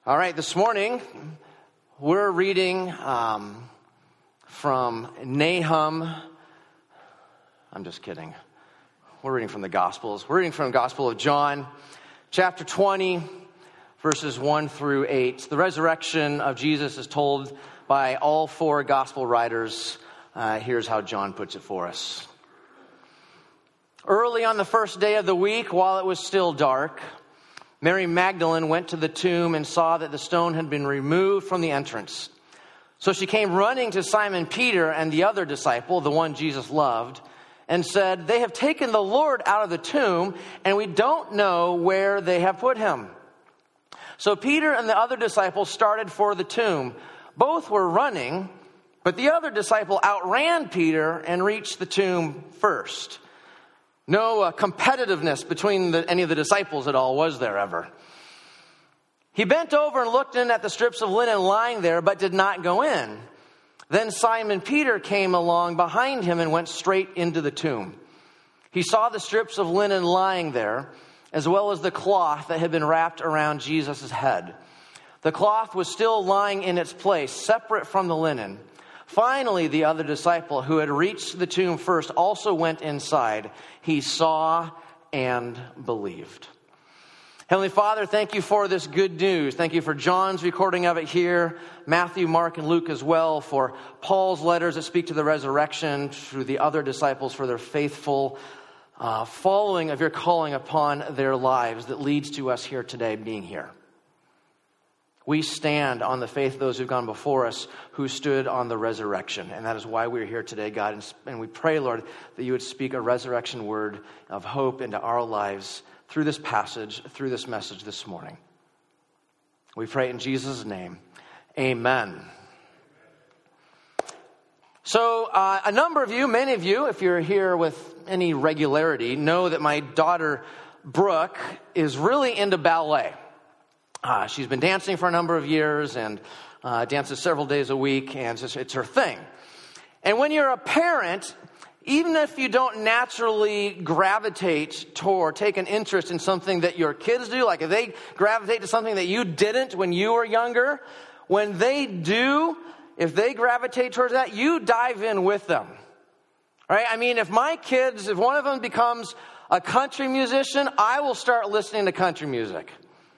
All right, this morning we're reading from Nahum. I'm just kidding. We're reading from the Gospels. We're reading from the Gospel of John, chapter 20, verses 1 through 8. The resurrection of Jesus is told by all four Gospel writers. Here's how John puts it for us. Early on the first day of the week, while it was still dark, Mary Magdalene went to the tomb and saw that the stone had been removed from the entrance. So she came running to Simon Peter and the other disciple, the one Jesus loved, and said, "They have taken the Lord out of the tomb, and we don't know where they have put him." So Peter and the other disciple started for the tomb. Both were running, but the other disciple outran Peter and reached the tomb first. No competitiveness between any of the disciples at all, was there ever? He bent over and looked in at the strips of linen lying there, but did not go in. Then Simon Peter came along behind him and went straight into the tomb. He saw the strips of linen lying there, as well as the cloth that had been wrapped around Jesus' head. The cloth was still lying in its place, separate from the linen. Finally, the other disciple who had reached the tomb first also went inside. He saw and believed. Heavenly Father, thank you for this good news. Thank you for John's recording of it here, Matthew, Mark, and Luke as well, for Paul's letters that speak to the resurrection, through the other disciples for their faithful following of your calling upon their lives that leads to us here today being here. We stand on the faith of those who've gone before us, who stood on the resurrection. And that is why we're here today, God. And we pray, Lord, that you would speak a resurrection word of hope into our lives through this passage, through this message this morning. We pray in Jesus' name. Amen. So a number of you, many of you, if you're here with any regularity, know that my daughter, Brooke, is really into ballet. She's been dancing for a number of years and dances several days a week, and it's her thing. And when you're a parent, even if you don't naturally gravitate toward, take an interest in something that your kids do, like if they gravitate to something that you didn't when you were younger, when they do, if they gravitate towards that, you dive in with them. Right? I mean, if my kids, if one of them becomes a country musician, I will start listening to country music.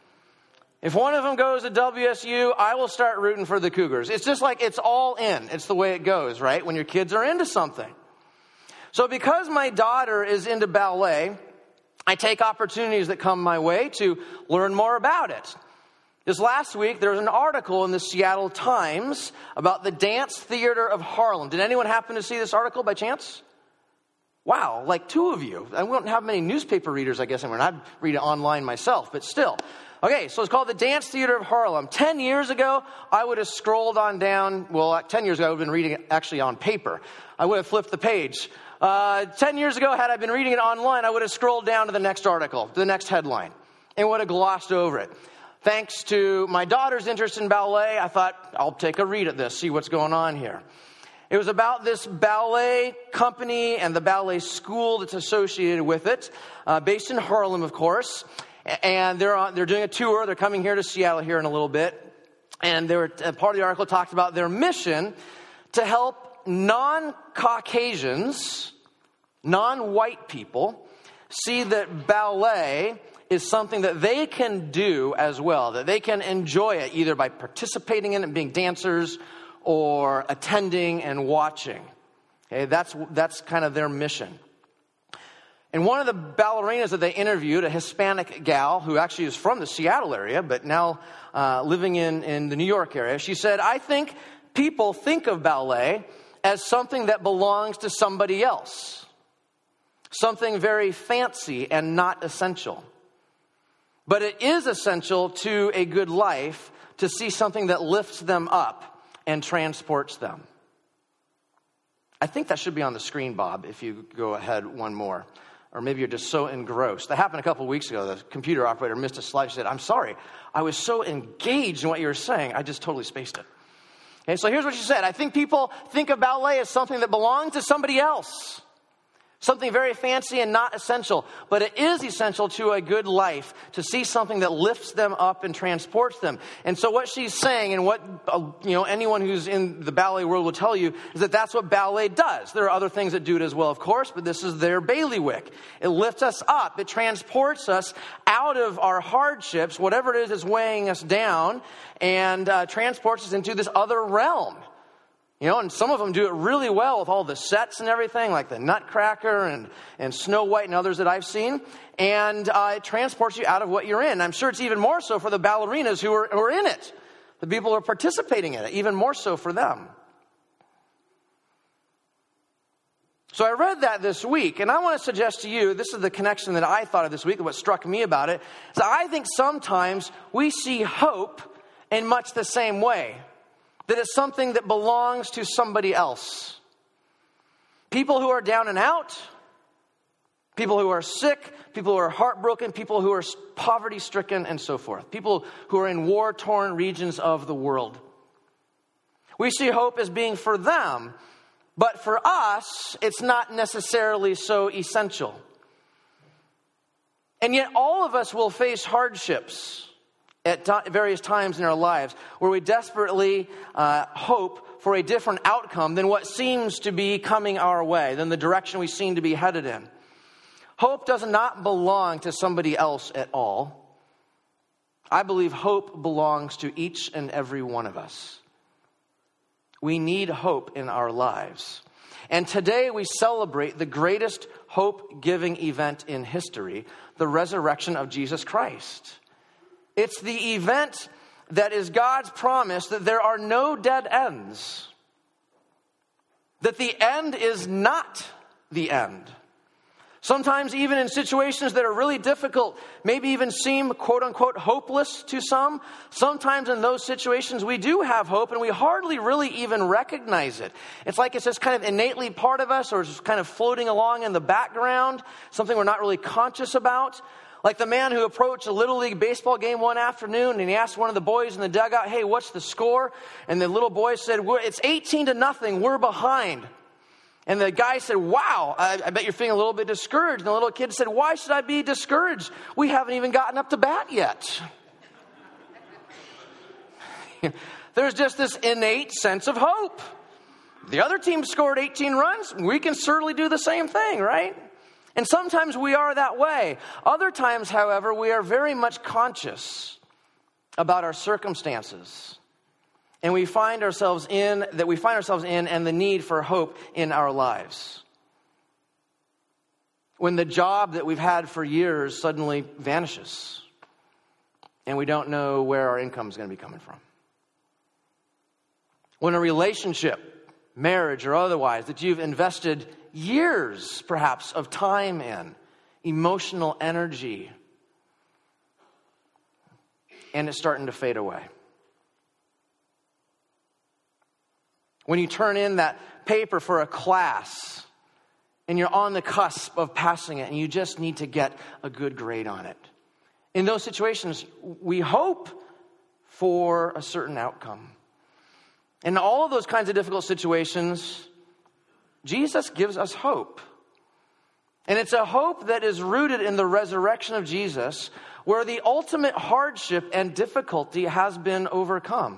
If one of them goes to WSU, I will start rooting for the Cougars. It's just like it's all in. It's the way it goes, right? When your kids are into something. So because my daughter is into ballet, I take opportunities that come my way to learn more about it. This last week, there was an article in the Seattle Times about the Dance Theater of Harlem. Did anyone happen to see this article by chance? Wow, like two of you. I won't have many newspaper readers, I guess. I'd read it online myself, but still. Okay, so it's called the Dance Theater of Harlem. 10 years ago, I would have scrolled on down. Well, 10 years ago, I would have been reading it actually on paper. I would have flipped the page. 10 years ago, had I been reading it online, I would have scrolled down to the next article, to the next headline, and would have glossed over it. Thanks to my daughter's interest in ballet, I thought, I'll take a read at this, see what's going on here. It was about this ballet company and the ballet school that's associated with it, based in Harlem, of course. And they're doing a tour. They're coming here to Seattle here in a little bit. And part of the article talked about their mission to help non-Caucasians, non-white people, see that ballet is something that they can do as well, that they can enjoy it either by participating in it, being dancers, or attending and watching. Okay, that's kind of their mission. And one of the ballerinas that they interviewed, a Hispanic gal who actually is from the Seattle area, but now living in the New York area, she said, "I think people think of ballet as something that belongs to somebody else. Something very fancy and not essential. But it is essential to a good life to see something that lifts them up and transports them." I think that should be on the screen, Bob, if you go ahead one more. Or maybe you're just so engrossed. That happened a couple of weeks ago. The computer operator missed a slide. She said, "I'm sorry. I was so engaged in what you were saying, I just totally spaced it." Okay, so here's what she said. "I think people think of ballet as something that belongs to somebody else. Something very fancy and not essential, but it is essential to a good life to see something that lifts them up and transports them. And so what she's saying, and what anyone who's in the ballet world will tell you, is that that's what ballet does. There are other things that do it as well, of course, but this is their bailiwick. It lifts us up. It transports us out of our hardships, whatever it is that's weighing us down, and transports us into this other realm. And some of them do it really well with all the sets and everything, like the Nutcracker and Snow White and others that I've seen. And it transports you out of what you're in. I'm sure it's even more so for the ballerinas who are in it. The people who are participating in it, even more so for them. So I read that this week, and I want to suggest to you, this is the connection that I thought of this week, and what struck me about it, is that I think sometimes we see hope in much the same way. That it's something that belongs to somebody else. People who are down and out, people who are sick, people who are heartbroken, people who are poverty-stricken, and so forth. People who are in war-torn regions of the world. We see hope as being for them, but for us, it's not necessarily so essential. And yet all of us will face hardships at various times in our lives where we desperately hope for a different outcome than what seems to be coming our way, than the direction we seem to be headed in. Hope does not belong to somebody else at all. I believe hope belongs to each and every one of us. We need hope in our lives. And today we celebrate the greatest hope-giving event in history, the resurrection of Jesus Christ. It's the event that is God's promise that there are no dead ends. That the end is not the end. Sometimes even in situations that are really difficult, maybe even seem quote-unquote hopeless to some, sometimes in those situations we do have hope and we hardly really even recognize it. It's like it's just kind of innately part of us, or it's just kind of floating along in the background, something we're not really conscious about. Like the man who approached a Little League baseball game one afternoon and he asked one of the boys in the dugout, "Hey, what's the score?" And the little boy said, "It's 18-0, we're behind." And the guy said, "Wow, I bet you're feeling a little bit discouraged." And the little kid said, "Why should I be discouraged? We haven't even gotten up to bat yet." There's just this innate sense of hope. The other team scored 18 runs. We can certainly do the same thing, right? And sometimes we are that way. Other times, however, we are very much conscious about our circumstances. And we find ourselves in and the need for hope in our lives. When the job that we've had for years suddenly vanishes and we don't know where our income is going to be coming from. When a relationship, marriage or otherwise, that you've invested years, perhaps, of time in, emotional energy, and it's starting to fade away. When you turn in that paper for a class, and you're on the cusp of passing it, and you just need to get a good grade on it. In those situations, we hope for a certain outcome. In all of those kinds of difficult situations, Jesus gives us hope. And it's a hope that is rooted in the resurrection of Jesus, where the ultimate hardship and difficulty has been overcome.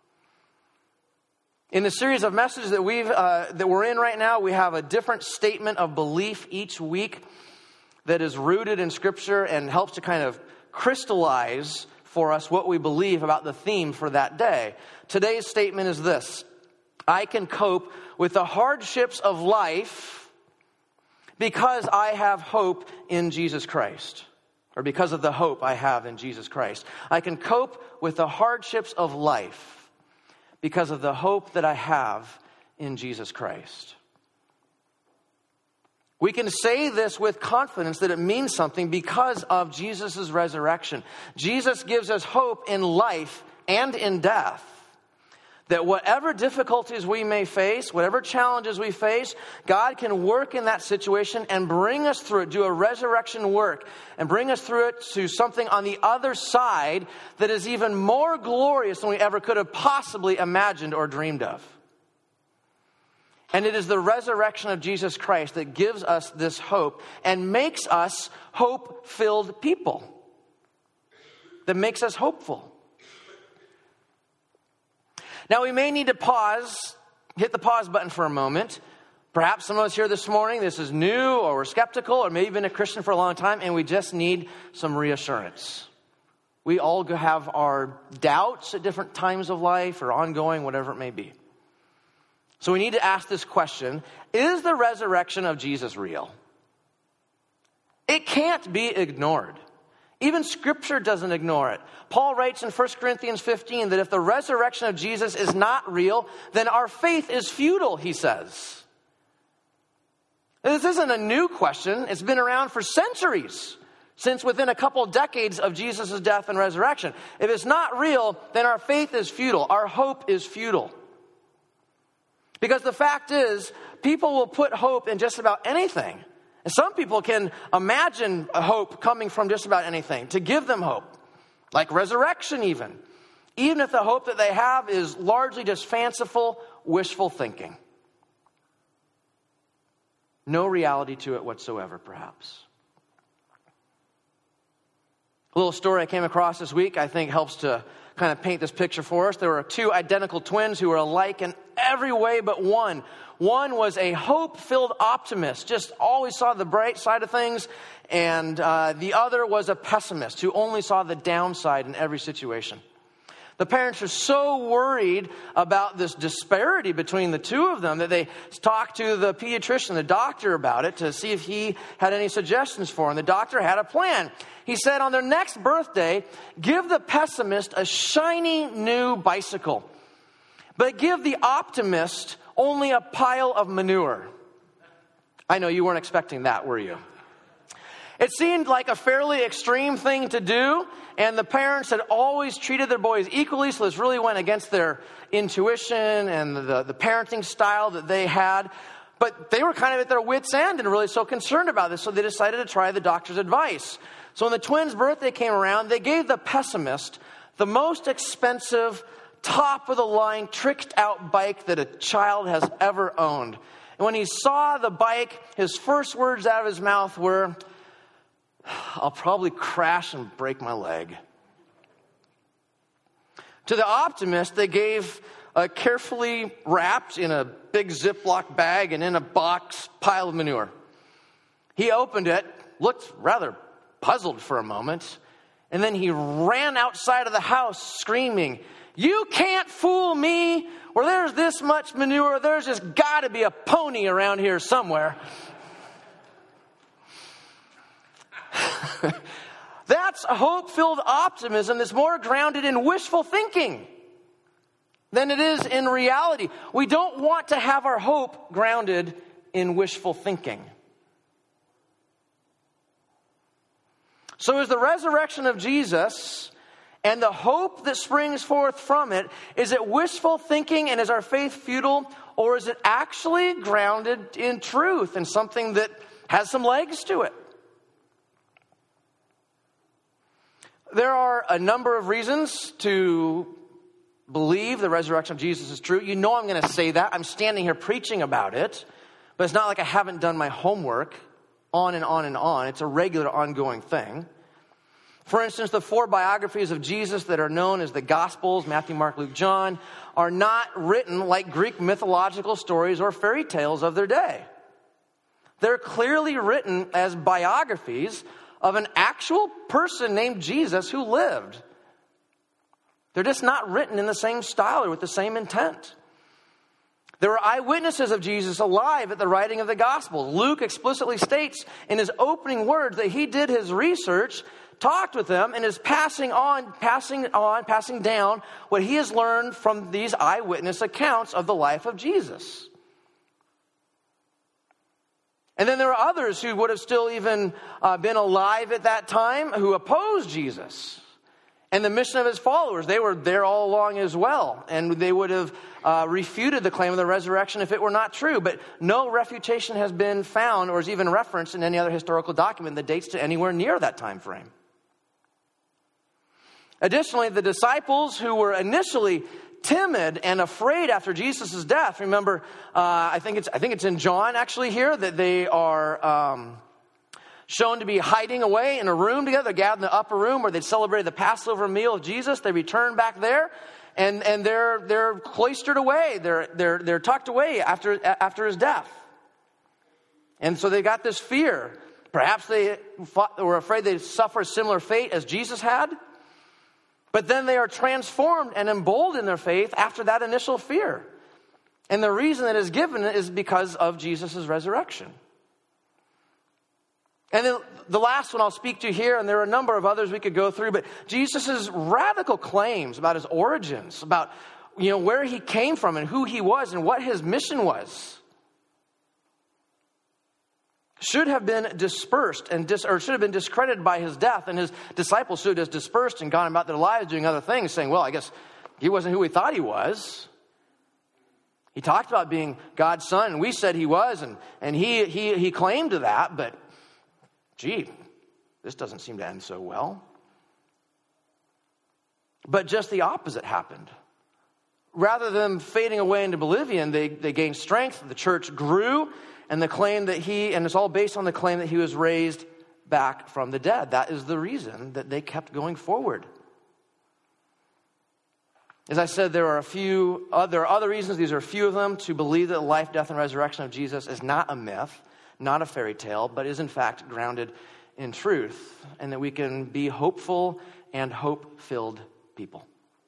In the series of messages that we're in right now, we have a different statement of belief each week that is rooted in Scripture and helps to kind of crystallize for us what we believe about the theme for that day. Today's statement is this: I can cope with the hardships of life because I have hope in Jesus Christ. Or because of the hope I have in Jesus Christ. I can cope with the hardships of life because of the hope that I have in Jesus Christ. We can say this with confidence that it means something because of Jesus' resurrection. Jesus gives us hope in life and in death. That whatever difficulties we may face, whatever challenges we face, God can work in that situation and bring us through it, do a resurrection work, and bring us through it to something on the other side that is even more glorious than we ever could have possibly imagined or dreamed of. And it is the resurrection of Jesus Christ that gives us this hope and makes us hope-filled people. That makes us hopeful. Now we may need to pause, hit the pause button for a moment. Perhaps some of us here this morning, this is new, or we're skeptical, or maybe been a Christian for a long time, and we just need some reassurance. We all have our doubts at different times of life, or ongoing, whatever it may be. So we need to ask this question: is the resurrection of Jesus real? It can't be ignored. Even Scripture doesn't ignore it. Paul writes in 1 Corinthians 15 that if the resurrection of Jesus is not real, then our faith is futile, he says. This isn't a new question. It's been around for centuries, since within a couple of decades of Jesus' death and resurrection. If it's not real, then our faith is futile. Our hope is futile. Because the fact is, people will put hope in just about anything. And some people can imagine a hope coming from just about anything to give them hope, like resurrection even if the hope that they have is largely just fanciful, wishful thinking. No reality to it whatsoever, perhaps. A little story I came across this week I think helps to kind of paint this picture for us. There were two identical twins who were alike in every way but one. One was a hope-filled optimist, just always saw the bright side of things, and the other was a pessimist who only saw the downside in every situation. The parents are so worried about this disparity between the two of them that they talked to the pediatrician, the doctor, about it to see if he had any suggestions for them. The doctor had a plan. He said on their next birthday, give the pessimist a shiny new bicycle, but give the optimist only a pile of manure. I know you weren't expecting that, were you? It seemed like a fairly extreme thing to do, and the parents had always treated their boys equally, so this really went against their intuition and the parenting style that they had. But they were kind of at their wits' end and really so concerned about this, so they decided to try the doctor's advice. So when the twins' birthday came around, they gave the pessimist the most expensive, top-of-the-line, tricked-out bike that a child has ever owned. And when he saw the bike, his first words out of his mouth were, "I'll probably crash and break my leg." To the optimist, they gave a carefully wrapped in a big Ziploc bag and in a box pile of manure. He opened it, looked rather puzzled for a moment, and then he ran outside of the house screaming, "You can't fool me! Where there's this much manure, there's just got to be a pony around here somewhere." That's a hope-filled optimism that's more grounded in wishful thinking than it is in reality. We don't want to have our hope grounded in wishful thinking. So is the resurrection of Jesus and the hope that springs forth from it, is it wishful thinking and is our faith futile, or is it actually grounded in truth and something that has some legs to it? There are a number of reasons to believe the resurrection of Jesus is true. You know I'm going to say that. I'm standing here preaching about it. But it's not like I haven't done my homework on and on and on. It's a regular ongoing thing. For instance, the 4 biographies of Jesus that are known as the Gospels, Matthew, Mark, Luke, John, are not written like Greek mythological stories or fairy tales of their day. They're clearly written as biographies of an actual person named Jesus who lived. They're just not written in the same style or with the same intent. There were eyewitnesses of Jesus alive at the writing of the Gospels. Luke explicitly states in his opening words that he did his research, talked with them, and is passing down what he has learned from these eyewitness accounts of the life of Jesus. And then there are others who would have still even been alive at that time who opposed Jesus and the mission of his followers. They were there all along as well, and they would have refuted the claim of the resurrection if it were not true. But no refutation has been found or is even referenced in any other historical document that dates to anywhere near that time frame. Additionally, the disciples who were initially timid and afraid after Jesus' death. Remember, I think it's in John actually here that they are shown to be hiding away in a room together, gathered in the upper room where they celebrated the Passover meal of Jesus. They return back there, and they're cloistered away. They're tucked away after his death, and so they got this fear. Perhaps they were afraid they'd suffer a similar fate as Jesus had. But then they are transformed and emboldened in their faith after that initial fear. And the reason that is given is because of Jesus' resurrection. And then the last one I'll speak to here, and there are a number of others we could go through, but Jesus' radical claims about his origins, about where he came from and who he was and what his mission was, should have been dispersed or should have been discredited by his death, and his disciples should have dispersed and gone about their lives doing other things, saying, well, I guess he wasn't who we thought he was. He talked about being God's son, and we said he was, and he claimed to that, but gee, this doesn't seem to end so well. But just the opposite happened. Rather than fading away into oblivion, they gained strength, the church grew, and it's all based on the claim that he was raised back from the dead. That is the reason that they kept going forward. As I said, there are other reasons. These are a few of them to believe that the life, death, and resurrection of Jesus is not a myth, not a fairy tale, but is in fact grounded in truth, and that we can be hopeful and hope-filled people.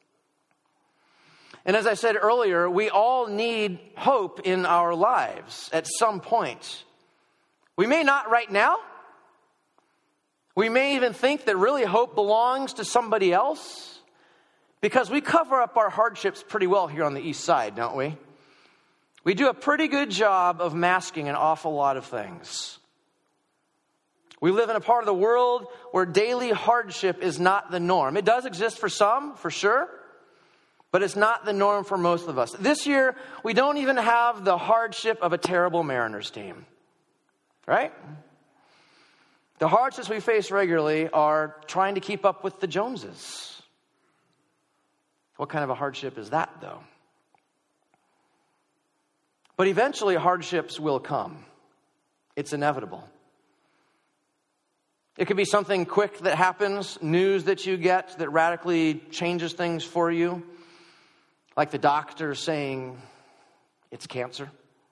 And as I said earlier, we all need hope in our lives at some point. We may not right now. We may even think that really hope belongs to somebody else, because we cover up our hardships pretty well here on the east side, don't we? We do a pretty good job of masking an awful lot of things. We live in a part of the world where daily hardship is not the norm. It does exist for some, for sure, but it's not the norm for most of us. This year, we don't even have the hardship of a terrible Mariners team, right? The hardships we face regularly are trying to keep up with the Joneses. What kind of a hardship is that, though? But eventually, hardships will come. It's inevitable. It could be something quick that happens, news that you get that radically changes things for you, like the doctor saying it's cancer.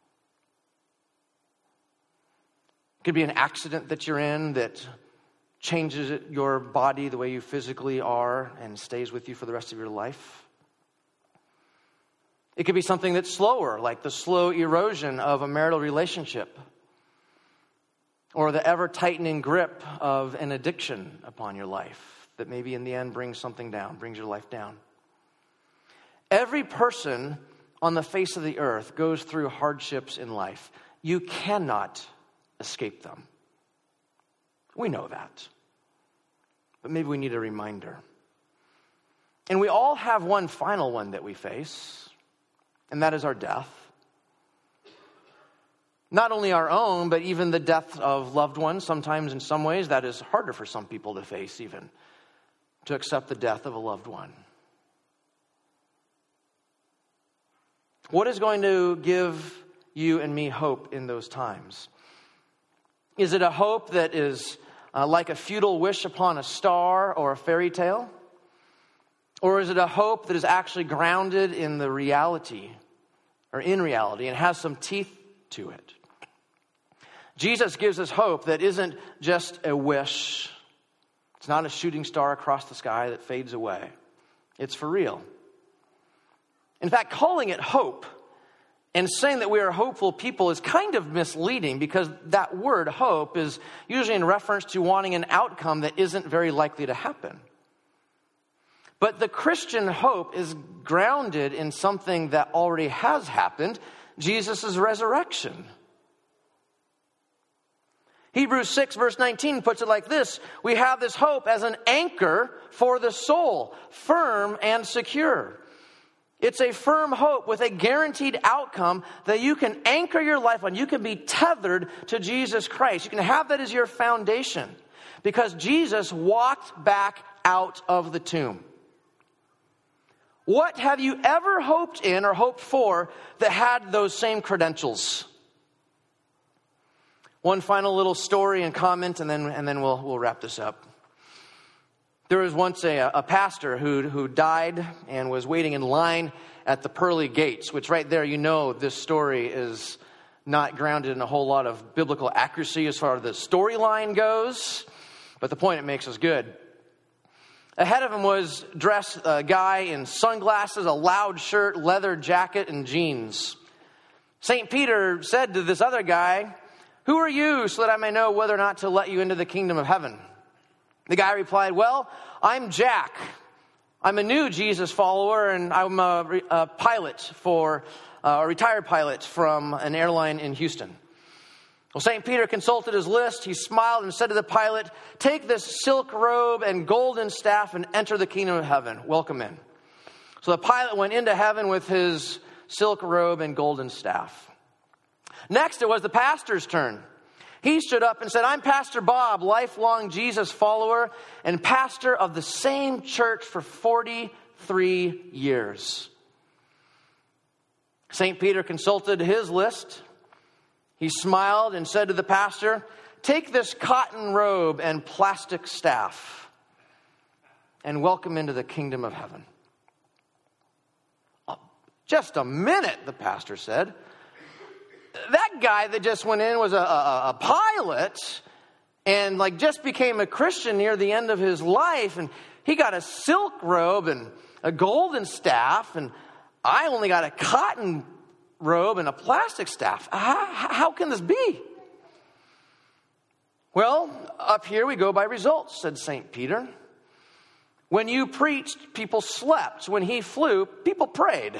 It could be an accident that you're in that changes your body, the way you physically are, and stays with you for the rest of your life. It could be something that's slower, like the slow erosion of a marital relationship, or the ever-tightening grip of an addiction upon your life that maybe in the end brings your life down. Every person on the face of the earth goes through hardships in life. You cannot escape them. We know that. But maybe we need a reminder. And we all have one final one that we face, and that is our death. Not only our own, but even the death of loved ones. Sometimes in some ways that is harder for some people to face, even to accept the death of a loved one. What is going to give you and me hope in those times? Is it a hope that is like a futile wish upon a star or a fairy tale? Or is it a hope that is actually grounded in the reality, or in reality, and has some teeth to it? Jesus gives us hope that isn't just a wish. It's not a shooting star across the sky that fades away. It's for real. In fact, calling it hope and saying that we are hopeful people is kind of misleading, because that word hope is usually in reference to wanting an outcome that isn't very likely to happen. But the Christian hope is grounded in something that already has happened, Jesus' resurrection. Hebrews 6 verse 19 puts it like this: we have this hope as an anchor for the soul, firm and secure. It's a firm hope with a guaranteed outcome that you can anchor your life on. You can be tethered to Jesus Christ. You can have that as your foundation, because Jesus walked back out of the tomb. What have you ever hoped in or hoped for that had those same credentials? One final little story and comment, and then we'll wrap this up. There was once a pastor who died and was waiting in line at the pearly gates, which right there, this story is not grounded in a whole lot of biblical accuracy as far as the storyline goes, but the point it makes is good. Ahead of him was dressed a guy in sunglasses, a loud shirt, leather jacket, and jeans. St. Peter said to this other guy, "Who are you, so that I may know whether or not to let you into the kingdom of heaven?" The guy replied, "Well, I'm Jack. I'm a new Jesus follower, and I'm a pilot for a retired pilot from an airline in Houston." Well, St. Peter consulted his list. He smiled and said to the pilot, "Take this silk robe and golden staff and enter the kingdom of heaven. Welcome in." So the pilot went into heaven with his silk robe and golden staff. Next, it was the pastor's turn. He stood up and said, "I'm Pastor Bob, lifelong Jesus follower and pastor of the same church for 43 years. St. Peter consulted his list. He smiled and said to the pastor, "Take this cotton robe and plastic staff and welcome into the kingdom of heaven." "Just a minute," the pastor said. "That guy that just went in was a pilot and just became a Christian near the end of his life, and he got a silk robe and a golden staff, and I only got a cotton robe and a plastic staff. How can this be?" "Well, up here we go by results," said St. Peter. "When you preached, people slept. When he flew, people prayed.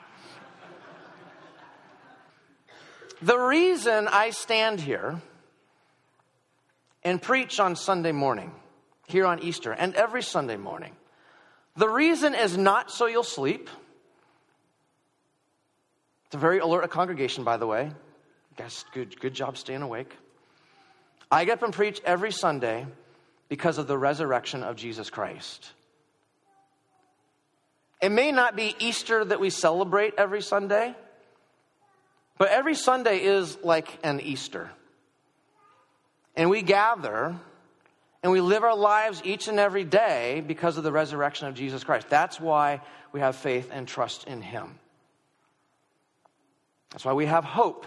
The reason I stand here and preach on Sunday morning, here on Easter, and every Sunday morning, the reason is not so you'll sleep." It's a very alert congregation, by the way. You guys, good job staying awake. "I get up and preach every Sunday because of the resurrection of Jesus Christ." It may not be Easter that we celebrate every Sunday, but every Sunday is like an Easter. And we gather and we live our lives each and every day because of the resurrection of Jesus Christ. That's why we have faith and trust in him. That's why we have hope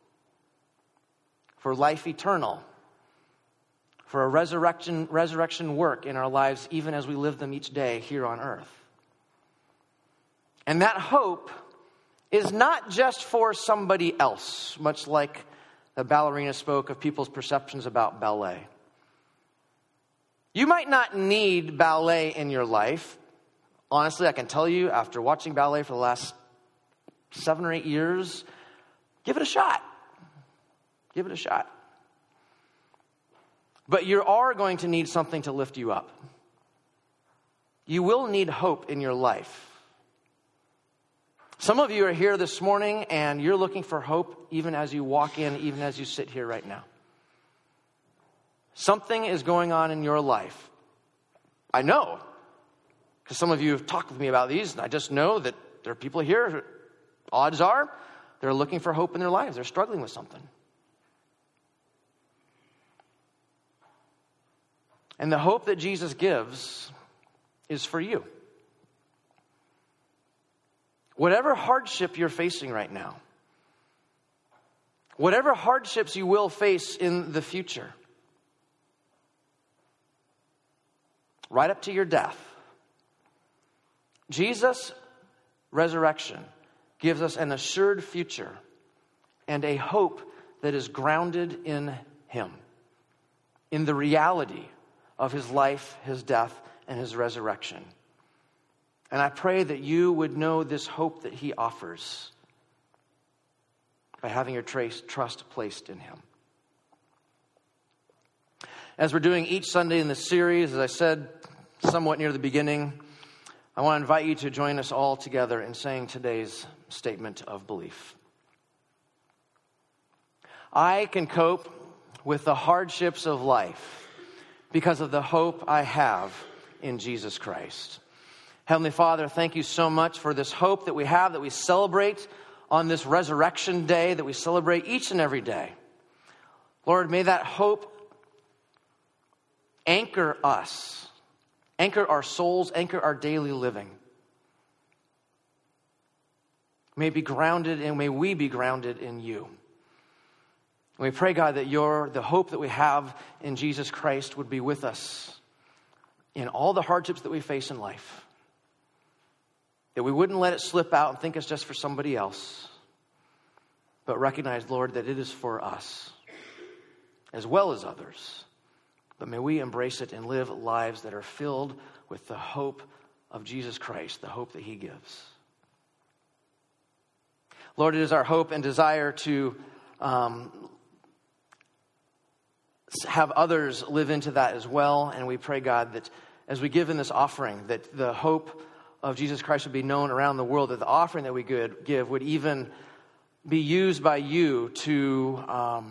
for life eternal, for a resurrection work in our lives, even as we live them each day here on earth. And that hope is not just for somebody else, much like the ballerina spoke of people's perceptions about ballet. You might not need ballet in your life. Honestly, I can tell you, after watching ballet for the last 7 or 8 years, give it a shot. Give it a shot. But you are going to need something to lift you up. You will need hope in your life. Some of you are here this morning and you're looking for hope even as you walk in, even as you sit here right now. Something is going on in your life. I know, because some of you have talked with me about these, and I just know that there are people here who, odds are, they're looking for hope in their lives. They're struggling with something. And the hope that Jesus gives is for you. Whatever hardship you're facing right now, whatever hardships you will face in the future, right up to your death, Jesus' resurrection gives us an assured future and a hope that is grounded in him, in the reality of his life, his death, and his resurrection. And I pray that you would know this hope that he offers by having your trust placed in him. As we're doing each Sunday in this series, as I said somewhat near the beginning, I want to invite you to join us all together in saying today's statement of belief. I can cope with the hardships of life because of the hope I have in Jesus Christ. Heavenly Father, thank you so much for this hope that we have, that we celebrate on this resurrection day, that we celebrate each and every day. Lord, may that hope anchor us, anchor our souls, anchor our daily living. May it be grounded, and may we be grounded in you. And we pray, God, that the hope that we have in Jesus Christ would be with us in all the hardships that we face in life. That we wouldn't let it slip out and think it's just for somebody else, but recognize, Lord, that it is for us as well as others. But may we embrace it and live lives that are filled with the hope of Jesus Christ, the hope that he gives. Lord, it is our hope and desire to have others live into that as well. And we pray, God, that as we give in this offering, that the hope of Jesus Christ would be known around the world, that the offering that we give would even be used by you to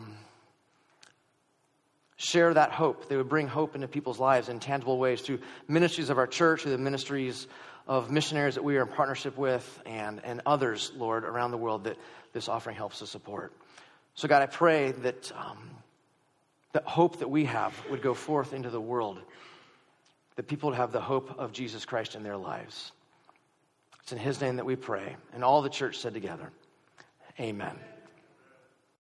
share that hope. They would bring hope into people's lives in tangible ways through ministries of our church, through the ministries of missionaries that we are in partnership with, and others, Lord, around the world that this offering helps to support. So God, I pray that the hope that we have would go forth into the world, that people would have the hope of Jesus Christ in their lives. It's in his name that we pray. And all the church said together, amen.